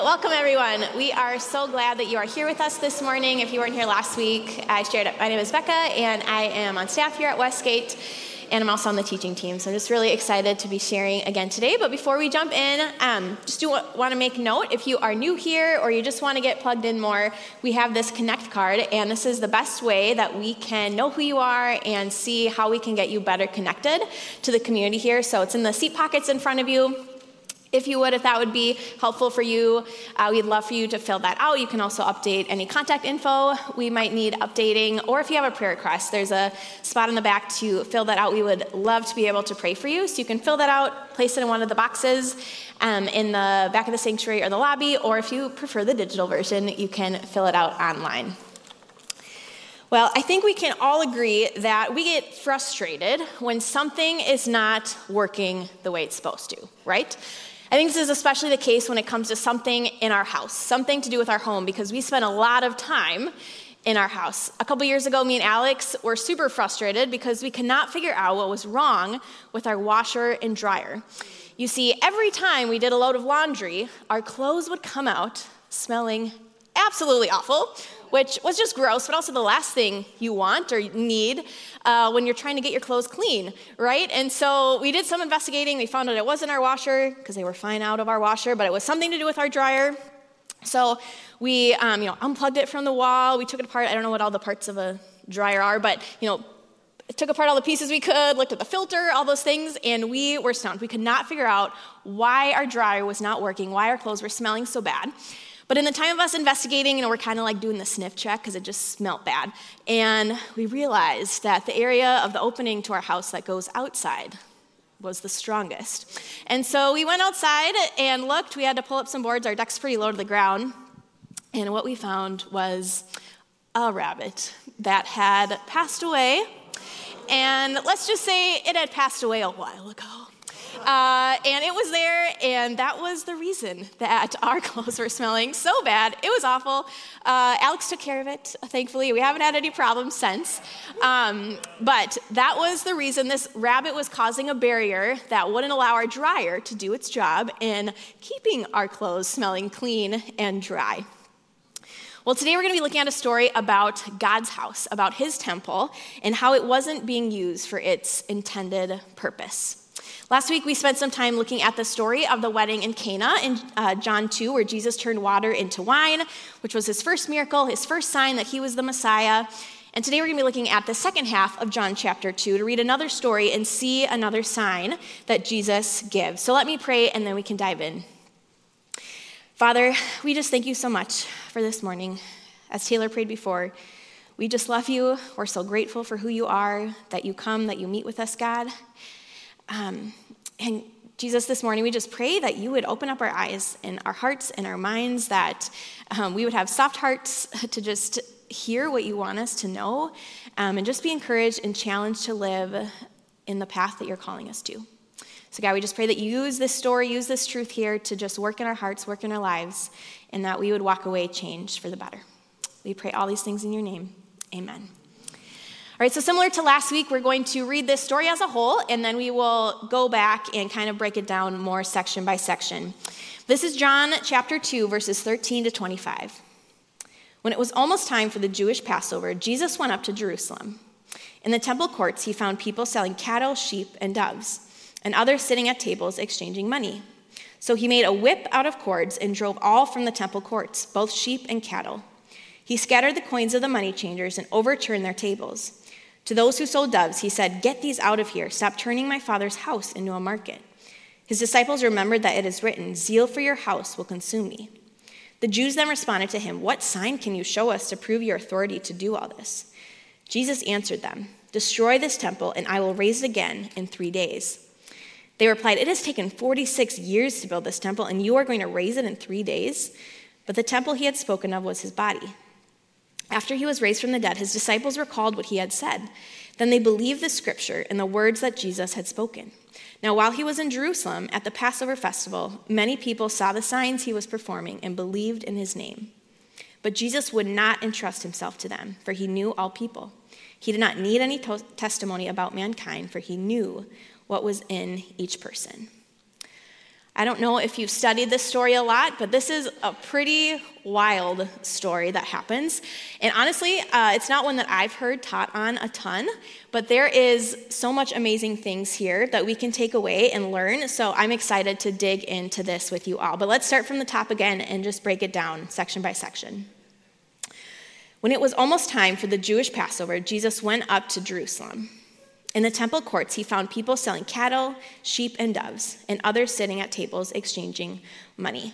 Welcome, everyone. We are so glad that you are here with us this morning. If you weren't here last week, I shared it. My name is Becca, and I am on staff here at Westgate, and I'm also on the teaching team. So I'm just really excited to be sharing again today. But before we jump in, just want to make note, if you are new here or you just want to get plugged in more, we have this Connect card, and this is the best way that we can know who you are and see how we can get you better connected to the community here. So it's in the seat pockets in front of you. If that would be helpful for you, we'd love for you to fill that out. You can also update any contact info we might need updating, or if you have a prayer request, there's a spot in the back to fill that out. We would love to be able to pray for you, so you can fill that out, place it in one of the boxes in the back of the sanctuary or the lobby, or if you prefer the digital version, you can fill it out online. Well, I think we can all agree that we get frustrated when something is not working the way it's supposed to, right? I think this is especially the case when it comes to something in our house, something to do with our home, because we spend a lot of time in our house. A couple years ago, me and Alex were super frustrated because we could not figure out what was wrong with our washer and dryer. You see, every time we did a load of laundry, our clothes would come out smelling absolutely awful, which was just gross, but also the last thing you want or need when you're trying to get your clothes clean, right? And so we did some investigating. We found out it wasn't our washer, because they were fine out of our washer, but it was something to do with our dryer. So we unplugged it from the wall. We took it apart. I don't know what all the parts of a dryer are, but took apart all the pieces we could, looked at the filter, all those things, and we were stumped. We could not figure out why our dryer was not working, why our clothes were smelling so bad. But in the time of us investigating, we're kind of like doing the sniff check because it just smelled bad. And we realized that the area of the opening to our house that goes outside was the strongest. And so we went outside and looked. We had to pull up some boards. Our deck's pretty low to the ground. And what we found was a rabbit that had passed away. And let's just say it had passed away a while ago. And it was there, and that was the reason that our clothes were smelling so bad. It was awful. Alex took care of it, thankfully. We haven't had any problems since. But that was the reason. This rabbit was causing a barrier that wouldn't allow our dryer to do its job in keeping our clothes smelling clean and dry. Well, today we're going to be looking at a story about God's house, about his temple, and how it wasn't being used for its intended purpose. Last week, we spent some time looking at the story of the wedding in Cana in John 2, where Jesus turned water into wine, which was his first miracle, his first sign that he was the Messiah. And today, we're going to be looking at the second half of John chapter 2 to read another story and see another sign that Jesus gives. So let me pray, and then we can dive in. Father, we just thank you so much for this morning. As Taylor prayed before, we just love you. We're so grateful for who you are, that you come, that you meet with us, God. And Jesus, this morning, we just pray that you would open up our eyes and our hearts and our minds, that we would have soft hearts to just hear what you want us to know, and just be encouraged and challenged to live in the path that you're calling us to. So God, we just pray that you use this story, use this truth here to just work in our hearts, work in our lives, and that we would walk away changed for the better. We pray all these things in your name. Amen. All right, so similar to last week, we're going to read this story as a whole, and then we will go back and kind of break it down more section by section. This is John chapter 2, verses 13 to 25. When it was almost time for the Jewish Passover, Jesus went up to Jerusalem. In the temple courts, he found people selling cattle, sheep, and doves, and others sitting at tables exchanging money. So he made a whip out of cords and drove all from the temple courts, both sheep and cattle. He scattered the coins of the money changers and overturned their tables. To those who sold doves, he said, "Get these out of here. Stop turning my Father's house into a market." His disciples remembered that it is written, "Zeal for your house will consume me." The Jews then responded to him, "What sign can you show us to prove your authority to do all this?" Jesus answered them, "Destroy this temple, and I will raise it again in 3 days." They replied, "It has taken 46 years to build this temple, and you are going to raise it in 3 days?" But the temple he had spoken of was his body. After he was raised from the dead, his disciples recalled what he had said. Then they believed the scripture and the words that Jesus had spoken. Now, while he was in Jerusalem at the Passover festival, many people saw the signs he was performing and believed in his name. But Jesus would not entrust himself to them, for he knew all people. He did not need any testimony about mankind, for he knew what was in each person. I don't know if you've studied this story a lot, but this is a pretty wild story that happens. And honestly, it's not one that I've heard taught on a ton, but there is so much amazing things here that we can take away and learn. So I'm excited to dig into this with you all. But let's start from the top again and just break it down section by section. When it was almost time for the Jewish Passover, Jesus went up to Jerusalem. In the temple courts, he found people selling cattle, sheep, and doves, and others sitting at tables exchanging money.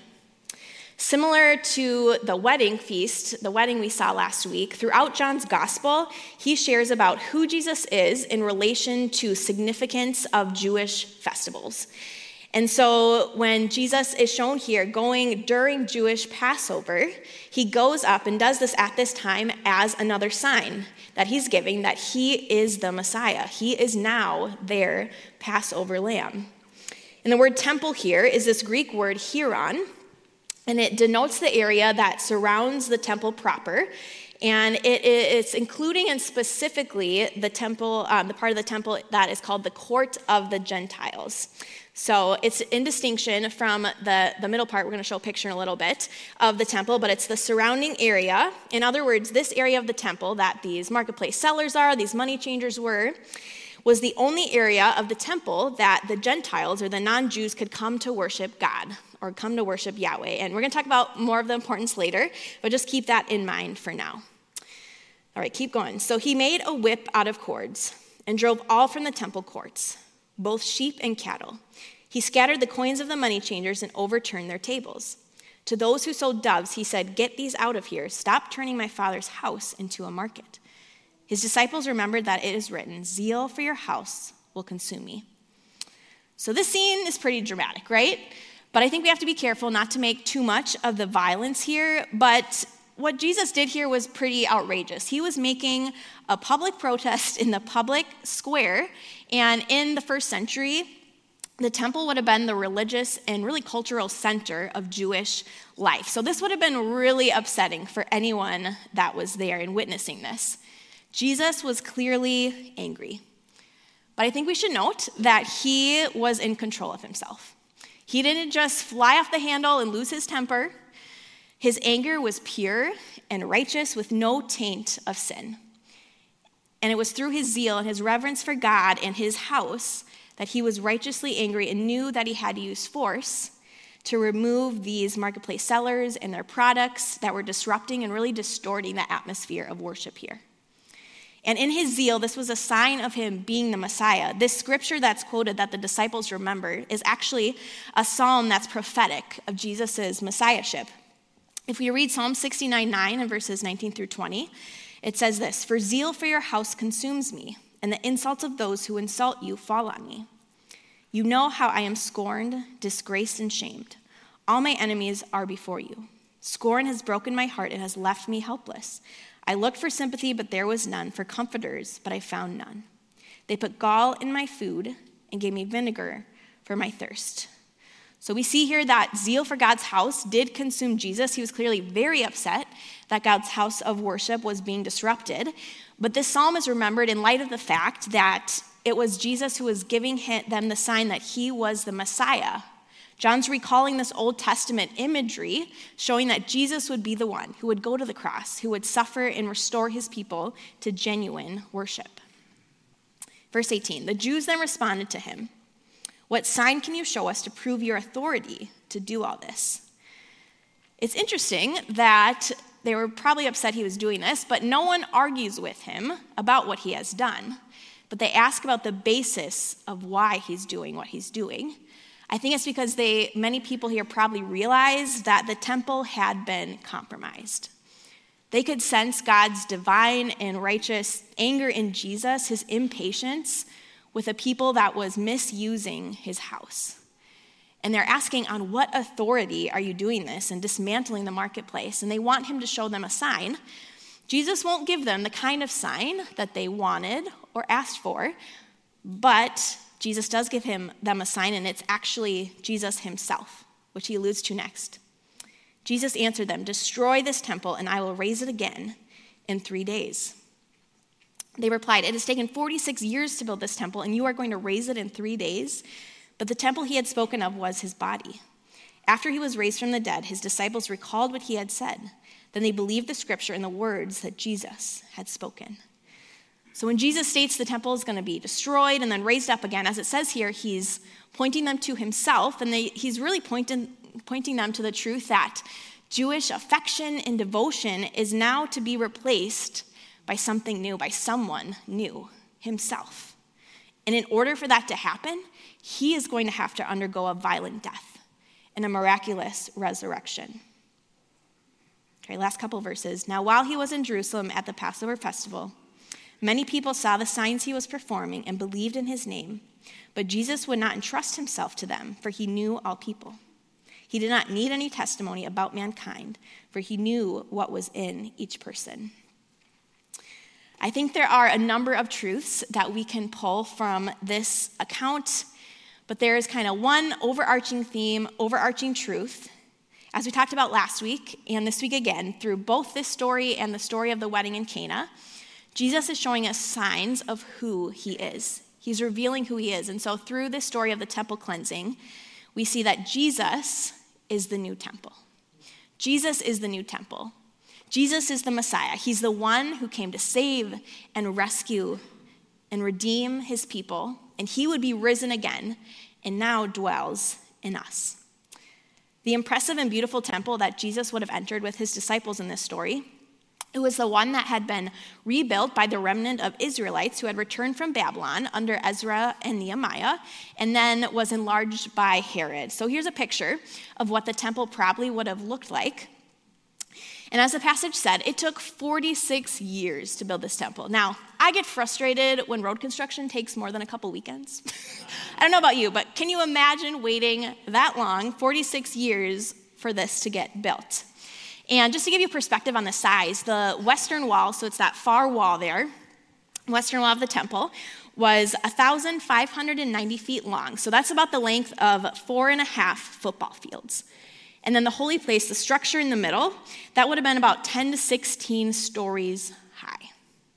Similar to the wedding feast, the wedding we saw last week, throughout John's gospel, he shares about who Jesus is in relation to significance of Jewish festivals. And so when Jesus is shown here going during Jewish Passover, he goes up and does this at this time as another sign that he's giving that he is the Messiah. He is now their Passover lamb. And the word temple here is this Greek word hieron, and it denotes the area that surrounds the temple proper. And it's including and specifically the temple, the part of the temple that is called the court of the Gentiles. So it's in distinction from the middle part, we're going to show a picture in a little bit, of the temple, but it's the surrounding area. In other words, this area of the temple that these marketplace sellers are, these money changers were, was the only area of the temple that the Gentiles or the non-Jews could come to worship God or come to worship Yahweh. And we're going to talk about more of the importance later, but just keep that in mind for now. All right, keep going. So he made a whip out of cords and drove all from the temple courts, both sheep and cattle. He scattered the coins of the money changers and overturned their tables. To those who sold doves, he said, "Get these out of here. Stop turning my Father's house into a market." His disciples remembered that it is written, "Zeal for your house will consume me." So this scene is pretty dramatic, right? But I think we have to be careful not to make too much of the violence here. But what Jesus did here was pretty outrageous. He was making a public protest in the public square. And in the first century, the temple would have been the religious and really cultural center of Jewish life. So this would have been really upsetting for anyone that was there and witnessing this. Jesus was clearly angry. But I think we should note that he was in control of himself. He didn't just fly off the handle and lose his temper. His anger was pure and righteous with no taint of sin. And it was through his zeal and his reverence for God and his house that he was righteously angry and knew that he had to use force to remove these marketplace sellers and their products that were disrupting and really distorting the atmosphere of worship here. And in his zeal, this was a sign of him being the Messiah. This scripture that's quoted that the disciples remember is actually a psalm that's prophetic of Jesus' messiahship. If we read Psalm 69:9 and verses 19 through 20, it says this, "For zeal for your house consumes me, and the insults of those who insult you fall on me. You know how I am scorned, disgraced, and shamed. All my enemies are before you. Scorn has broken my heart and has left me helpless. I looked for sympathy, but there was none, for comforters, but I found none. They put gall in my food and gave me vinegar for my thirst." So we see here that zeal for God's house did consume Jesus. He was clearly very upset that God's house of worship was being disrupted. But this psalm is remembered in light of the fact that it was Jesus who was giving them the sign that he was the Messiah. John's recalling this Old Testament imagery, showing that Jesus would be the one who would go to the cross, who would suffer and restore his people to genuine worship. Verse 18, the Jews then responded to him, "What sign can you show us to prove your authority to do all this?" It's interesting that they were probably upset he was doing this, but no one argues with him about what he has done. But they ask about the basis of why he's doing what he's doing. I think it's because many people here probably realize that the temple had been compromised. They could sense God's divine and righteous anger in Jesus, his impatience with a people that was misusing his house. And they're asking, on what authority are you doing this and dismantling the marketplace? And they want him to show them a sign. Jesus won't give them the kind of sign that they wanted or asked for, but Jesus does give them a sign, and it's actually Jesus himself, which he alludes to next. Jesus answered them, "Destroy this temple, and I will raise it again in 3 days." They replied, "It has taken 46 years to build this temple, and you are going to raise it in 3 days?" But the temple he had spoken of was his body. After he was raised from the dead, his disciples recalled what he had said. Then they believed the scripture and the words that Jesus had spoken. So when Jesus states the temple is going to be destroyed and then raised up again, as it says here, he's pointing them to himself, and he's really pointing them to the truth that Jewish affection and devotion is now to be replaced by something new, by someone new, himself. And in order for that to happen, he is going to have to undergo a violent death and a miraculous resurrection. Okay, last couple verses. Now, while he was in Jerusalem at the Passover festival, many people saw the signs he was performing and believed in his name, but Jesus would not entrust himself to them, for he knew all people. He did not need any testimony about mankind, for he knew what was in each person. I think there are a number of truths that we can pull from this account, but there is kind of one overarching theme, overarching truth. As we talked about last week and this week again, through both this story and the story of the wedding in Cana, Jesus is showing us signs of who he is. He's revealing who he is. And so through this story of the temple cleansing, we see that Jesus is the new temple. Jesus is the new temple. Jesus is the Messiah. He's the one who came to save and rescue and redeem his people, and he would be risen again and now dwells in us. The impressive and beautiful temple that Jesus would have entered with his disciples in this story, it was the one that had been rebuilt by the remnant of Israelites who had returned from Babylon under Ezra and Nehemiah, and then was enlarged by Herod. So here's a picture of what the temple probably would have looked like. And as the passage said, it took 46 years to build this temple. Now, I get frustrated when road construction takes more than a couple weekends. I don't know about you, but can you imagine waiting that long, 46 years, for this to get built? And just to give you perspective on the size, the western wall, so it's that far wall there, western wall of the temple, was 1,590 feet long. So that's about the length of 4.5 football fields. And then the holy place, the structure in the middle, that would have been about 10 to 16 stories high.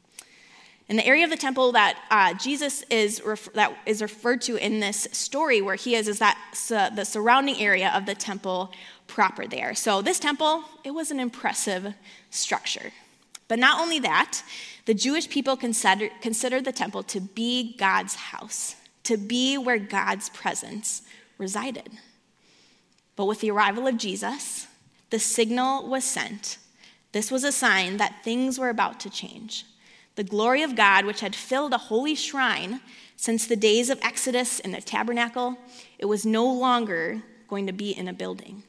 And the area of the temple that Jesus is referred to in this story where he is that the surrounding area of the temple proper there. So this temple, it was an impressive structure. But not only that, the Jewish people considered the temple to be God's house, to be where God's presence resided. But with the arrival of Jesus, the signal was sent. This was a sign that things were about to change. The glory of God, which had filled a holy shrine since the days of Exodus in the tabernacle, it was no longer going to be in a building.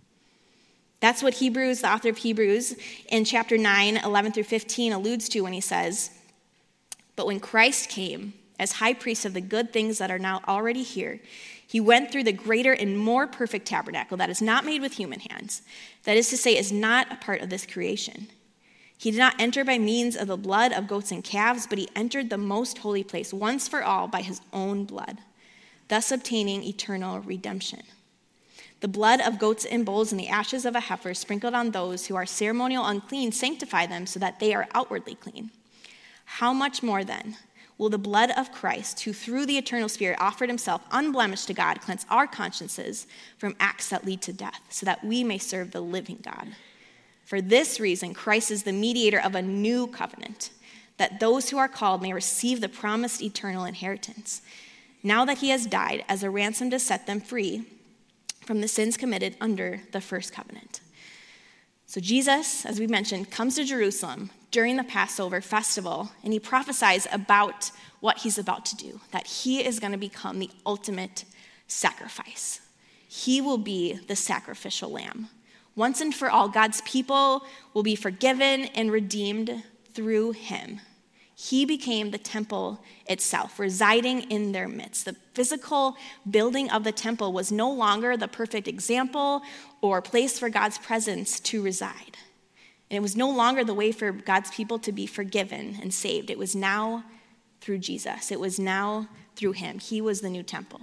That's what Hebrews, the author of Hebrews, in chapter 9, 11 through 15 alludes to when he says, "But when Christ came as high priest of the good things that are now already here, he went through the greater and more perfect tabernacle that is not made with human hands, that is to say, is not a part of this creation. He did not enter by means of the blood of goats and calves, but he entered the most holy place once for all by his own blood, thus obtaining eternal redemption. The blood of goats and bulls and the ashes of a heifer sprinkled on those who are ceremonial unclean sanctify them so that they are outwardly clean. How much more then will the blood of Christ, who through the eternal Spirit offered himself unblemished to God, cleanse our consciences from acts that lead to death, so that we may serve the living God? For this reason, Christ is the mediator of a new covenant, that those who are called may receive the promised eternal inheritance, now that he has died as a ransom to set them free from the sins committed under the first covenant." So Jesus, as we mentioned, comes to Jerusalem during the Passover festival, and he prophesies about what he's about to do, that he is going to become the ultimate sacrifice. He will be the sacrificial lamb. Once and for all, God's people will be forgiven and redeemed through him. He became the temple itself, residing in their midst. The physical building of the temple was no longer the perfect example or place for God's presence to reside. And it was no longer the way for God's people to be forgiven and saved. It was now through Jesus. It was now through him. He was the new temple.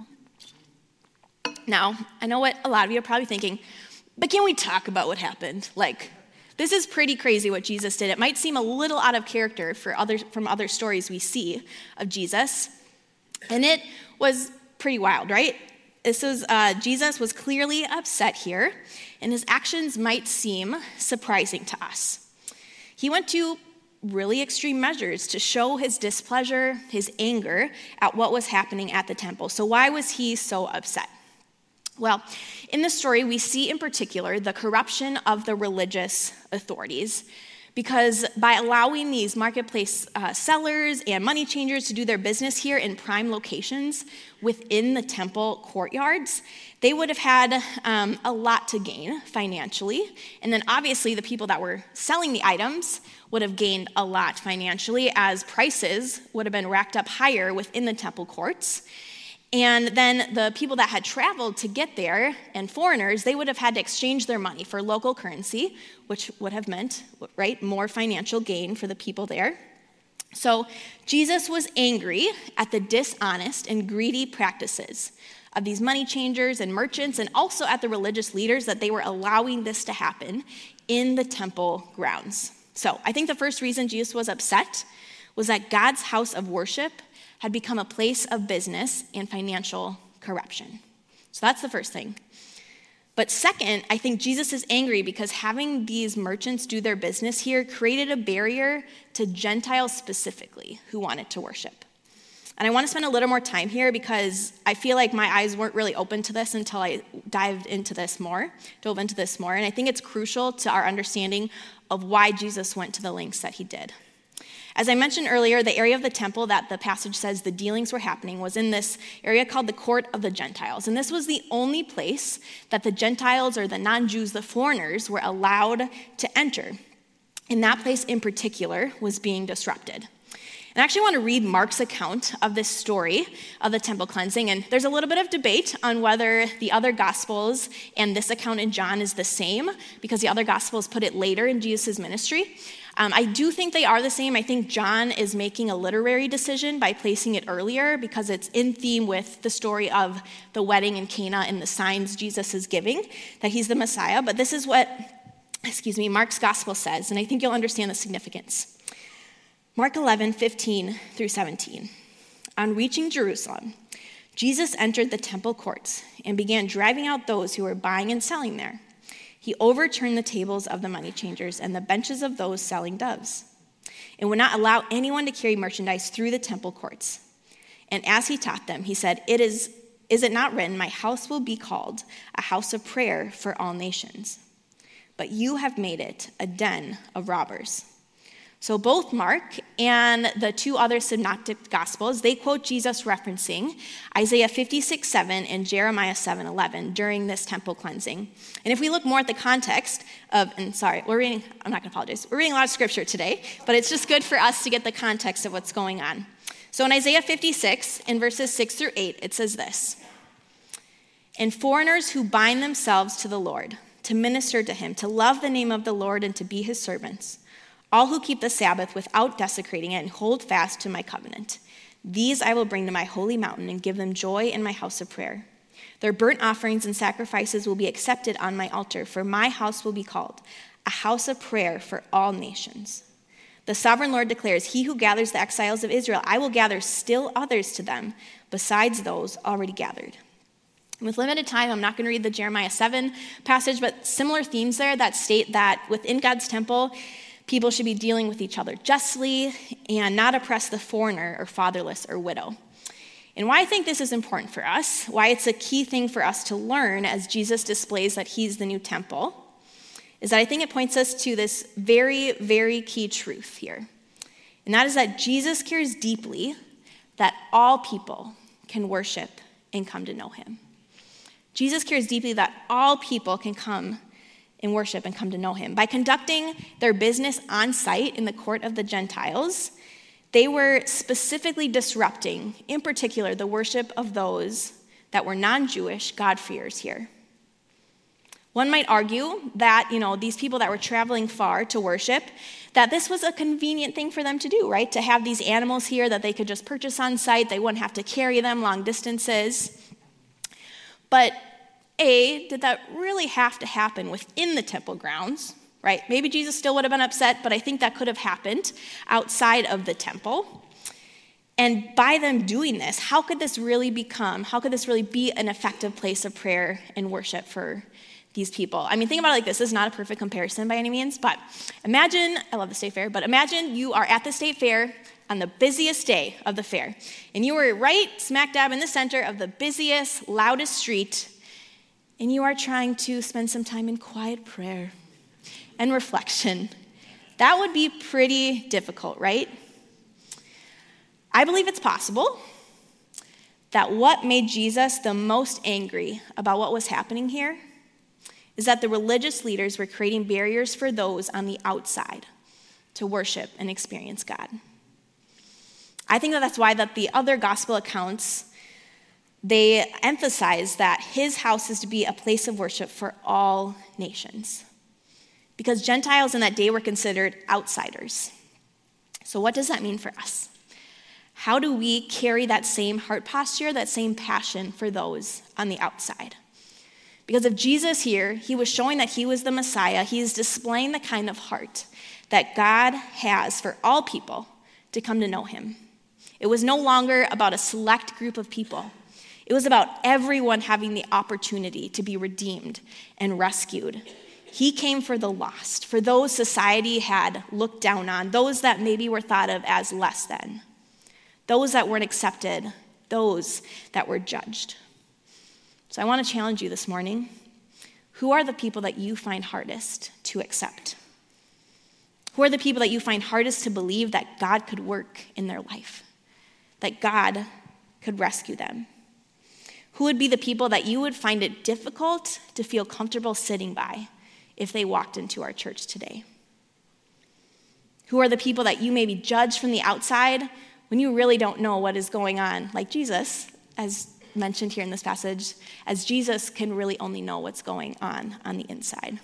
Now, I know what a lot of you are probably thinking, but can we talk about what happened? This is pretty crazy what Jesus did. It might seem a little out of character from other stories we see of Jesus. And it was pretty wild, right? Jesus was clearly upset here, and his actions might seem surprising to us. He went to really extreme measures to show his displeasure, his anger at what was happening at the temple. So why was he so upset? Well, in this story, we see in particular the corruption of the religious authorities, because by allowing these marketplace sellers and money changers to do their business here in prime locations within the temple courtyards, they would have had a lot to gain financially. And then obviously the people that were selling the items would have gained a lot financially, as prices would have been racked up higher within the temple courts. And then the people that had traveled to get there, and foreigners, they would have had to exchange their money for local currency, which would have meant, right, more financial gain for the people there. So Jesus was angry at the dishonest and greedy practices of these money changers and merchants, and also at the religious leaders that they were allowing this to happen in the temple grounds. So I think the first reason Jesus was upset was that God's house of worship had become a place of business and financial corruption. So that's the first thing. But second, I think Jesus is angry because having these merchants do their business here created a barrier to Gentiles specifically who wanted to worship. And I want to spend a little more time here because I feel like my eyes weren't really open to this until I dove into this more. And I think it's crucial to our understanding of why Jesus went to the lengths that he did. As I mentioned earlier, the area of the temple that the passage says the dealings were happening was in this area called the Court of the Gentiles. And this was the only place that the Gentiles, or the non-Jews, the foreigners, were allowed to enter. And that place in particular was being disrupted. And I actually want to read Mark's account of this story of the temple cleansing. And there's a little bit of debate on whether the other Gospels and this account in John is the same, because the other Gospels put it later in Jesus' ministry. I do think they are the same. I think John is making a literary decision by placing it earlier because it's in theme with the story of the wedding in Cana and the signs Jesus is giving, that he's the Messiah. But this is what, Mark's gospel says, and I think you'll understand the significance. Mark 11:15-17. On reaching Jerusalem, Jesus entered the temple courts and began driving out those who were buying and selling there. He overturned the tables of the money changers and the benches of those selling doves, and would not allow anyone to carry merchandise through the temple courts. And as he taught them, he said, Is it not written, my house will be called a house of prayer for all nations? But you have made it a den of robbers. So both Mark and the two other synoptic gospels, they quote Jesus referencing Isaiah 56:7 and Jeremiah 7:11 during this temple cleansing. And if we look more at the context of, I'm not going to apologize. We're reading a lot of scripture today, but it's just good for us to get the context of what's going on. So in Isaiah 56, in verses 6-8, it says this: And foreigners who bind themselves to the Lord, to minister to him, to love the name of the Lord and to be his servants, all who keep the Sabbath without desecrating it and hold fast to my covenant, these I will bring to my holy mountain and give them joy in my house of prayer. Their burnt offerings and sacrifices will be accepted on my altar, for my house will be called a house of prayer for all nations. The sovereign Lord declares, he who gathers the exiles of Israel, I will gather still others to them, besides those already gathered. With limited time, I'm not going to read the Jeremiah 7 passage, but similar themes there that state that within God's temple, people should be dealing with each other justly and not oppress the foreigner or fatherless or widow. And why I think this is important for us, why it's a key thing for us to learn as Jesus displays that he's the new temple, is that I think it points us to this very, very key truth here. And that is that Jesus cares deeply that all people can worship and come to know him. Jesus cares deeply that all people can come and worship and come to know him. By conducting their business on site in the court of the Gentiles, they were specifically disrupting, in particular, the worship of those that were non-Jewish God-fearers here. One might argue that, these people that were traveling far to worship, that this was a convenient thing for them to do, right? To have these animals here that they could just purchase on site. They wouldn't have to carry them long distances. But did that really have to happen within the temple grounds, right? Maybe Jesus still would have been upset, but I think that could have happened outside of the temple. And by them doing this, how could this really be an effective place of prayer and worship for these people? I mean, think about it like this. This is not a perfect comparison by any means, but imagine, I love the state fair, but imagine you are at the state fair on the busiest day of the fair, and you are right smack dab in the center of the busiest, loudest street, and you are trying to spend some time in quiet prayer and reflection. That would be pretty difficult, right? I believe it's possible that what made Jesus the most angry about what was happening here is that the religious leaders were creating barriers for those on the outside to worship and experience God. I think that's why the other gospel accounts, they emphasize that his house is to be a place of worship for all nations, because Gentiles in that day were considered outsiders. So what does that mean for us? How do we carry that same heart posture, that same passion for those on the outside? Because if Jesus here, he was showing that he was the Messiah, he is displaying the kind of heart that God has for all people to come to know him. It was no longer about a select group of people. It was about everyone having the opportunity to be redeemed and rescued. He came for the lost, for those society had looked down on, those that maybe were thought of as less than, those that weren't accepted, those that were judged. So I want to challenge you this morning. Who are the people that you find hardest to accept? Who are the people that you find hardest to believe that God could work in their life, that God could rescue them? Who would be the people that you would find it difficult to feel comfortable sitting by if they walked into our church today? Who are the people that you maybe judge from the outside when you really don't know what is going on? Like Jesus, as mentioned here in this passage, as Jesus can really only know what's going on the inside.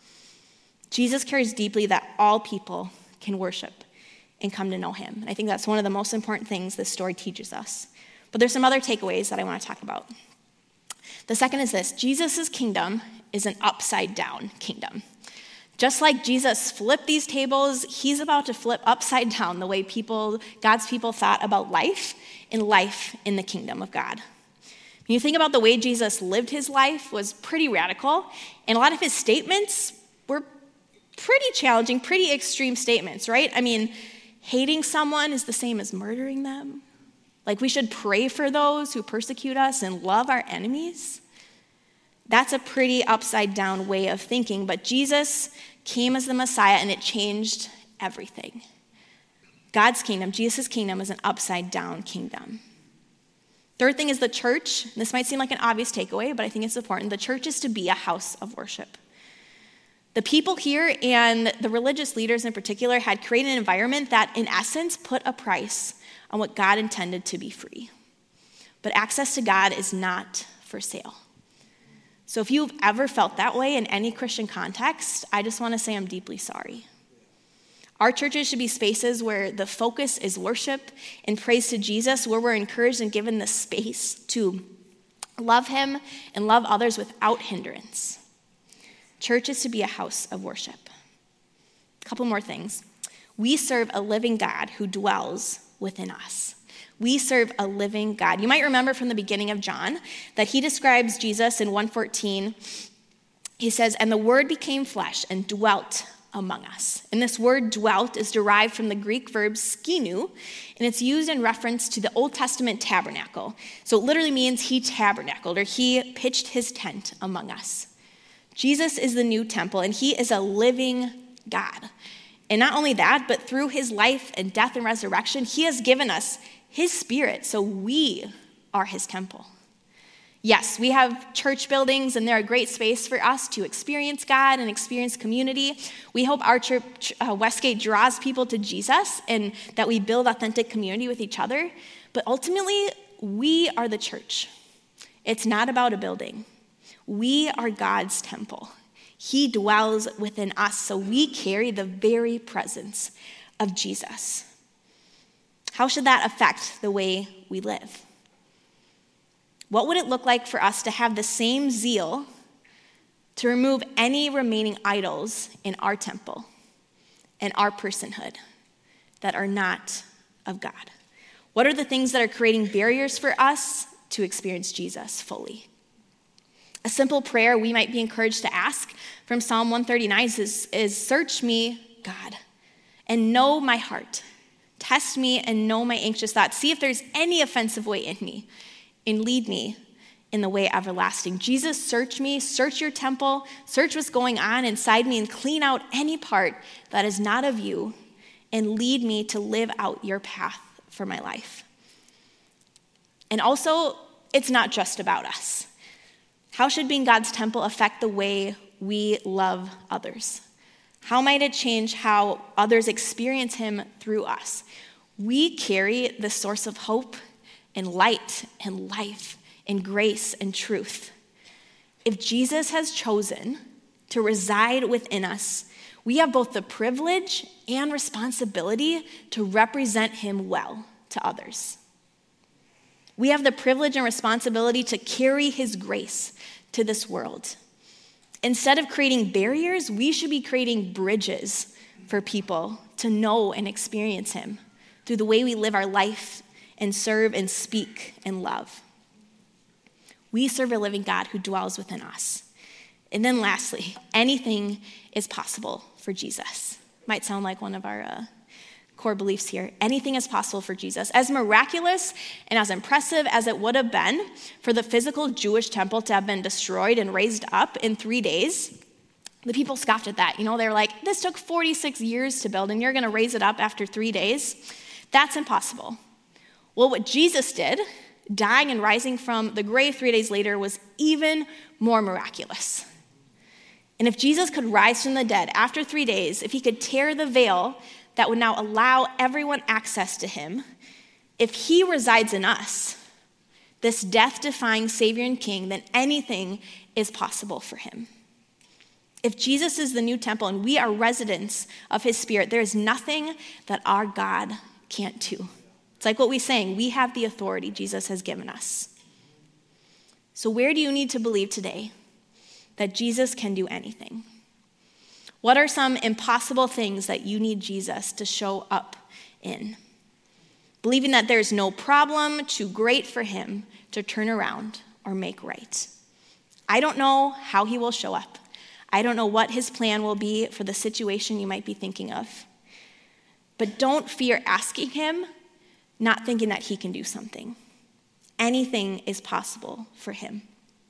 Jesus cares deeply that all people can worship and come to know him. And I think that's one of the most important things this story teaches us. But there's some other takeaways that I want to talk about. The second is this: Jesus' kingdom is an upside down kingdom. Just like Jesus flipped these tables, he's about to flip upside down the way God's people thought about life and life in the kingdom of God. When you think about the way Jesus lived his life was pretty radical, and a lot of his statements were pretty challenging, pretty extreme statements, right? I mean, hating someone is the same as murdering them. Like, we should pray for those who persecute us and love our enemies. That's a pretty upside down way of thinking, but Jesus came as the Messiah and it changed everything. God's kingdom, Jesus' kingdom, is an upside down kingdom. Third thing is the church. This might seem like an obvious takeaway, but I think it's important. The church is to be a house of worship. The people here and the religious leaders in particular had created an environment that, in essence, put a price on what God intended to be free. But access to God is not for sale. So if you've ever felt that way in any Christian context, I just want to say I'm deeply sorry. Our churches should be spaces where the focus is worship and praise to Jesus, where we're encouraged and given the space to love him and love others without hindrance. Church is to be a house of worship. A couple more things. We serve a living God who dwells within us. We serve a living God. You might remember from the beginning of John that he describes Jesus in 1:14. He says, "And the word became flesh and dwelt among us." And this word dwelt is derived from the Greek verb skinu, and it's used in reference to the Old Testament tabernacle. So it literally means he tabernacled, or he pitched his tent among us. Jesus is the new temple, and he is a living God. And not only that, but through his life and death and resurrection, he has given us his spirit, so we are his temple. Yes, we have church buildings, and they're a great space for us to experience God and experience community. We hope our church, Westgate, draws people to Jesus and that we build authentic community with each other. But ultimately, we are the church. It's not about a building. We are God's temple. He dwells within us, so we carry the very presence of Jesus. How should that affect the way we live? What would it look like for us to have the same zeal to remove any remaining idols in our temple and our personhood that are not of God? What are the things that are creating barriers for us to experience Jesus fully? A simple prayer we might be encouraged to ask from Psalm 139 is search me, God, and know my heart. Test me and know my anxious thoughts. See if there's any offensive way in me, and lead me in the way everlasting. Jesus, search me, search your temple, search what's going on inside me, and clean out any part that is not of you, and lead me to live out your path for my life. And also, it's not just about us. How should being God's temple affect the way we love others? How might it change how others experience him through us? We carry the source of hope and light and life and grace and truth. If Jesus has chosen to reside within us, we have both the privilege and responsibility to represent him well to others. We have the privilege and responsibility to carry his grace to this world. Instead of creating barriers, we should be creating bridges for people to know and experience him through the way we live our life and serve and speak and love. We serve a living God who dwells within us. And then lastly, anything is possible for Jesus. Might sound like one of our core beliefs here. Anything is possible for Jesus. As miraculous and as impressive as it would have been for the physical Jewish temple to have been destroyed and raised up in 3 days, the people scoffed at that. They were like, this took 46 years to build, and you're going to raise it up after 3 days? That's impossible. Well, what Jesus did, dying and rising from the grave 3 days later, was even more miraculous. And if Jesus could rise from the dead after 3 days, if he could tear the veil that would now allow everyone access to him, if he resides in us, this death-defying Savior and King, then anything is possible for him. If Jesus is the new temple and we are residents of his Spirit, there is nothing that our God can't do. It's like what we sang, we have the authority Jesus has given us. So where do you need to believe today that Jesus can do anything? What are some impossible things that you need Jesus to show up in? Believing that there's no problem too great for him to turn around or make right. I don't know how he will show up. I don't know what his plan will be for the situation you might be thinking of. But don't fear asking him, not thinking that he can do something. Anything is possible for him.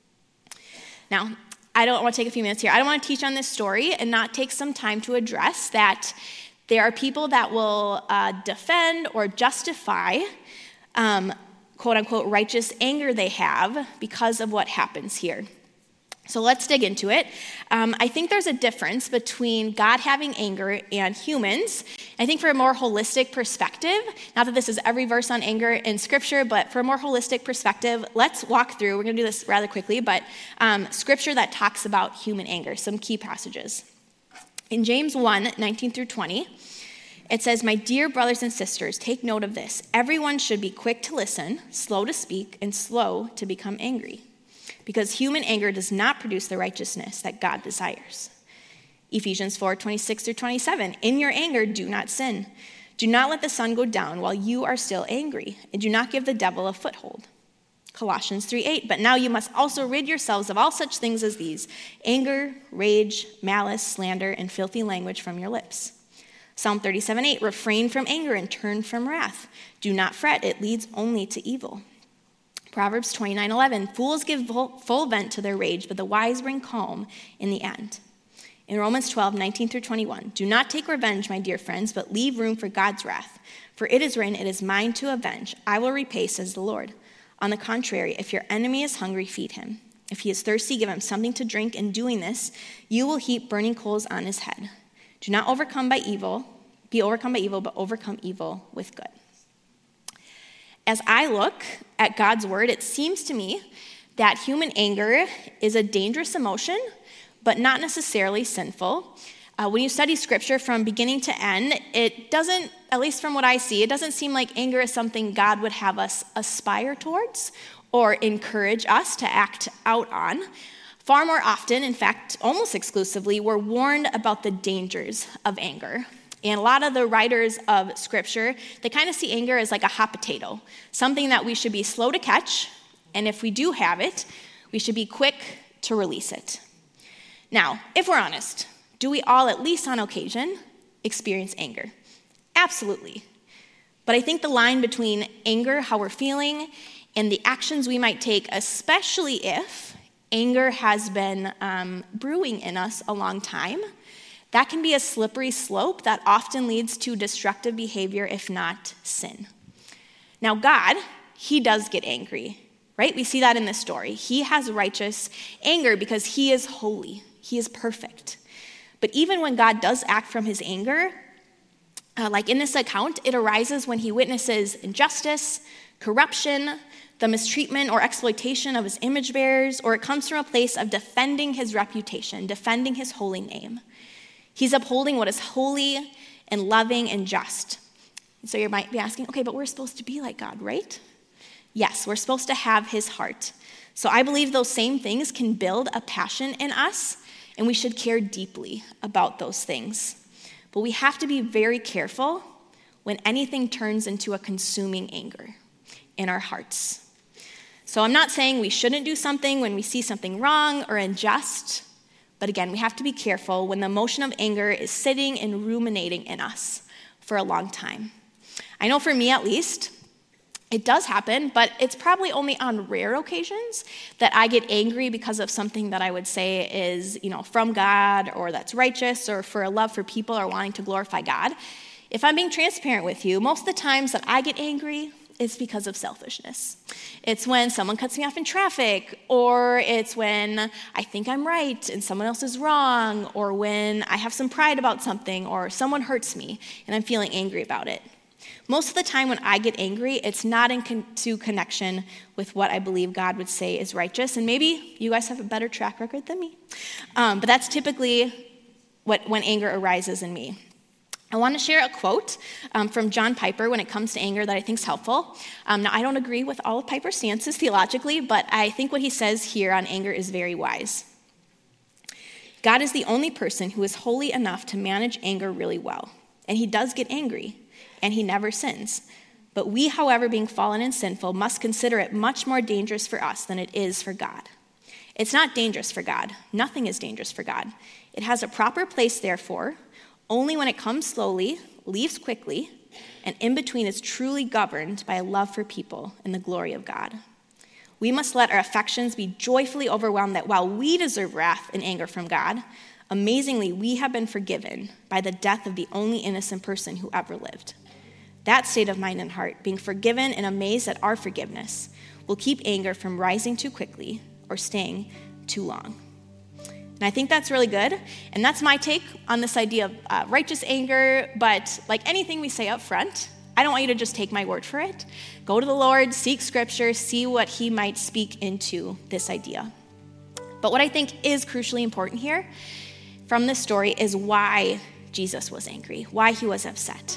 Now, I don't want to take a few minutes here. I don't want to teach on this story and not take some time to address that there are people that will defend or justify quote-unquote righteous anger they have because of what happens here. So let's dig into it. I think there's a difference between God having anger and humans. I think for a more holistic perspective, not that this is every verse on anger in Scripture, but for a more holistic perspective, let's walk through, we're going to do this rather quickly, but Scripture that talks about human anger, some key passages. In James 1, 19 through 20, it says, "My dear brothers and sisters, take note of this. Everyone should be quick to listen, slow to speak, and slow to become angry, because human anger does not produce the righteousness that God desires." Ephesians 4, 26 through 27, "In your anger, do not sin. Do not let the sun go down while you are still angry, and do not give the devil a foothold." Colossians 3, 8, "But now you must also rid yourselves of all such things as these: anger, rage, malice, slander, and filthy language from your lips." Psalm 37, 8, "Refrain from anger and turn from wrath. Do not fret, it leads only to evil." Proverbs 29:11, "Fools give full vent to their rage, but the wise bring calm in the end." In Romans 12, 19 through 21, "Do not take revenge, my dear friends, but leave room for God's wrath. For it is written, 'It is mine to avenge. I will repay,' says the Lord. On the contrary, if your enemy is hungry, feed him. If he is thirsty, give him something to drink. In doing this, you will heap burning coals on his head. Do not be overcome by evil, but overcome evil with good." As I look at God's word, it seems to me that human anger is a dangerous emotion, but not necessarily sinful. When you study Scripture from beginning to end, it doesn't, at least from what I see, it doesn't seem like anger is something God would have us aspire towards or encourage us to act out on. Far more often, in fact, almost exclusively, we're warned about the dangers of anger. And a lot of the writers of Scripture, they kind of see anger as like a hot potato, something that we should be slow to catch, and if we do have it, we should be quick to release it. Now, if we're honest, do we all, at least on occasion, experience anger? Absolutely. But I think the line between anger, how we're feeling, and the actions we might take, especially if anger has been brewing in us a long time, that can be a slippery slope that often leads to destructive behavior, if not sin. Now, God, he does get angry, right? We see that in this story. He has righteous anger because he is holy. He is perfect. But even when God does act from his anger, like in this account, it arises when he witnesses injustice, corruption, the mistreatment or exploitation of his image bearers, or it comes from a place of defending his reputation, defending his holy name. He's upholding what is holy and loving and just. And so you might be asking, okay, but we're supposed to be like God, right? Yes, we're supposed to have his heart. So I believe those same things can build a passion in us, and we should care deeply about those things. But we have to be very careful when anything turns into a consuming anger in our hearts. So I'm not saying we shouldn't do something when we see something wrong or unjust, but again, we have to be careful when the emotion of anger is sitting and ruminating in us for a long time. I know for me at least, it does happen, but it's probably only on rare occasions that I get angry because of something that I would say is, from God or that's righteous or for a love for people or wanting to glorify God. If I'm being transparent with you, most of the times that I get angry, it's because of selfishness. It's when someone cuts me off in traffic, or it's when I think I'm right and someone else is wrong, or when I have some pride about something, or someone hurts me and I'm feeling angry about it. Most of the time when I get angry, it's not into connection with what I believe God would say is righteous, and maybe you guys have a better track record than me. But that's typically when anger arises in me. I want to share a quote from John Piper when it comes to anger that I think is helpful. Now, I don't agree with all of Piper's stances theologically, but I think what he says here on anger is very wise. God is the only person who is holy enough to manage anger really well, and he does get angry, and he never sins. But we, however, being fallen and sinful, must consider it much more dangerous for us than it is for God. It's not dangerous for God. Nothing is dangerous for God. It has a proper place, therefore, only when it comes slowly, leaves quickly, and in between is truly governed by a love for people and the glory of God. We must let our affections be joyfully overwhelmed that while we deserve wrath and anger from God, amazingly, we have been forgiven by the death of the only innocent person who ever lived. That state of mind and heart, being forgiven and amazed at our forgiveness, will keep anger from rising too quickly or staying too long. And I think that's really good, and that's my take on this idea of righteous anger, but like anything we say up front, I don't want you to just take my word for it. Go to the Lord, seek Scripture, see what he might speak into this idea. But what I think is crucially important here from this story is why Jesus was angry, why he was upset.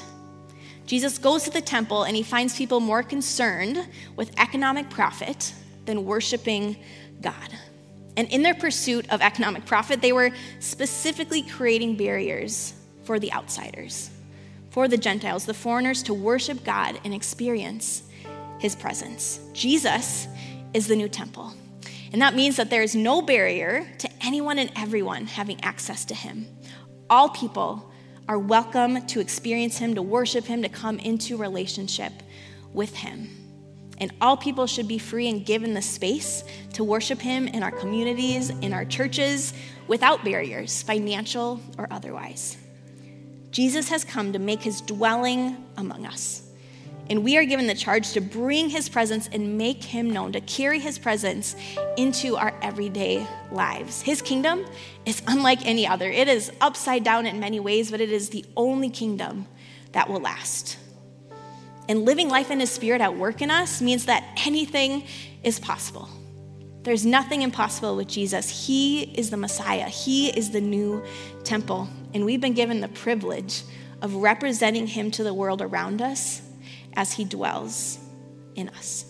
Jesus goes to the temple and he finds people more concerned with economic profit than worshiping God. And in their pursuit of economic profit, they were specifically creating barriers for the outsiders, for the Gentiles, the foreigners, to worship God and experience his presence. Jesus is the new temple. And that means that there is no barrier to anyone and everyone having access to him. All people are welcome to experience him, to worship him, to come into relationship with him. And all people should be free and given the space to worship him in our communities, in our churches, without barriers, financial or otherwise. Jesus has come to make his dwelling among us. And we are given the charge to bring his presence and make him known, to carry his presence into our everyday lives. His kingdom is unlike any other. It is upside down in many ways, but it is the only kingdom that will last. And living life in his Spirit at work in us means that anything is possible. There's nothing impossible with Jesus. He is the Messiah. He is the new temple. And we've been given the privilege of representing him to the world around us as he dwells in us.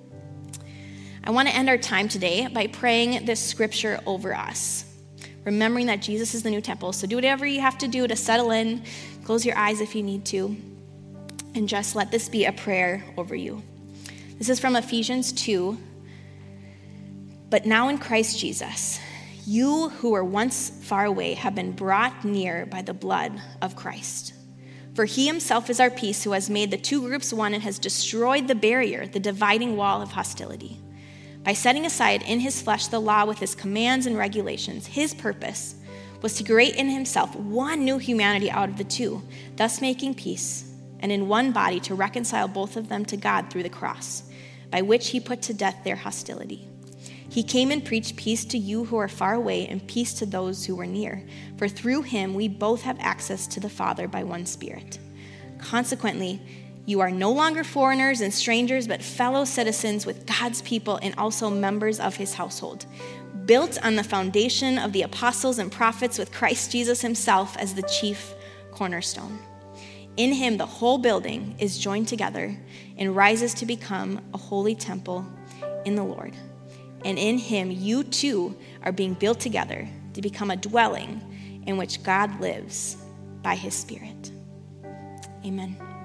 I want to end our time today by praying this scripture over us, remembering that Jesus is the new temple. So do whatever you have to do to settle in, Close your eyes if you need to, and just let this be a prayer over you. This is from Ephesians 2. But now in Christ Jesus, you who were once far away have been brought near by the blood of Christ. For he himself is our peace, who has made the two groups one and has destroyed the barrier, the dividing wall of hostility. By setting aside in his flesh the law with its commands and regulations, his purpose was to create in himself one new humanity out of the two, thus making peace, and in one body to reconcile both of them to God through the cross, by which he put to death their hostility. He came and preached peace to you who are far away and peace to those who were near. For through him we both have access to the Father by one Spirit. Consequently, you are no longer foreigners and strangers, but fellow citizens with God's people and also members of his household, built on the foundation of the apostles and prophets, with Christ Jesus himself as the chief cornerstone. In him the whole building is joined together and rises to become a holy temple in the Lord. And in him you too are being built together to become a dwelling in which God lives by his Spirit. Amen.